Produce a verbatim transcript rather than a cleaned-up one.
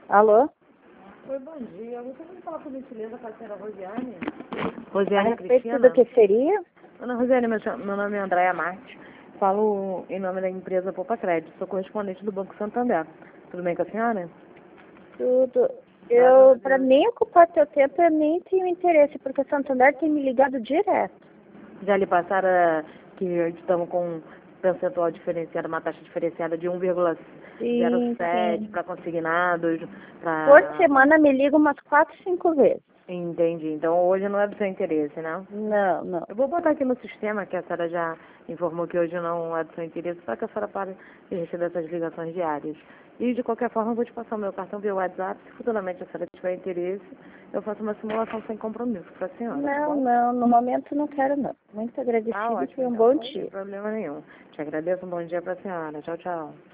Alô? Oi, bom dia. Eu gostaria de falar por gentileza com a senhora Rosiane. A Rosiane respeito Cristina. do que seria? Dona Rosiane, meu, cha- meu nome é Andréa Marques. Falo em nome da empresa Poupa Crédito. Sou correspondente do Banco Santander. Tudo bem com a senhora? Tudo. Graças a Eu, pra Deus. nem ocupar teu tempo, eu nem tenho interesse, porque a Santander tem me ligado direto. Já lhe passaram eh, que estamos com um percentual diferenciado, uma taxa diferenciada de um vírgula zero Sim, sete sim. para consignados, Por para... semana me liga umas quatro, cinco vezes. Entendi. Então hoje não é do seu interesse, né? Não, não. Eu vou botar aqui no sistema que a senhora já informou que hoje não é do seu interesse, para que a senhora pare de receber essas ligações diárias. E, de qualquer forma, eu vou te passar o meu cartão via WhatsApp. Se futuramente a senhora tiver interesse, eu faço uma simulação sem compromisso para a senhora, tá Não, bom? não, no momento não quero não. Muito Tá agradecida e ótimo, foi um então. bom Sem dia. problema nenhum. Te agradeço. Um bom dia para a senhora. Tchau, tchau.